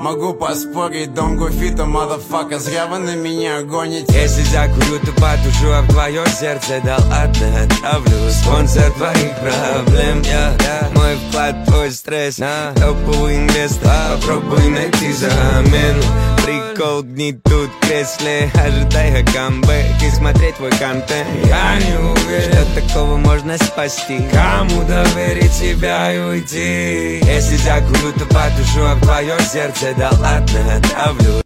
Могу поспорить, дом гуфита, motherfucker, зря вы на меня гоните. Если закурю, то потушу, а в твое сердце дал ладно, отправлю спонсор твоих проблем. Мой вклад, твой стресс, топовый инвестор, попробуй найти замену. Прикол гнетут в кресле, ожидая камбэк и смотреть твой контент. Я не уверен, что такого можно спасти. Кому доверить себя и уйти? Если закурю, то потушу, а в твое сердце да ладно, отправлю.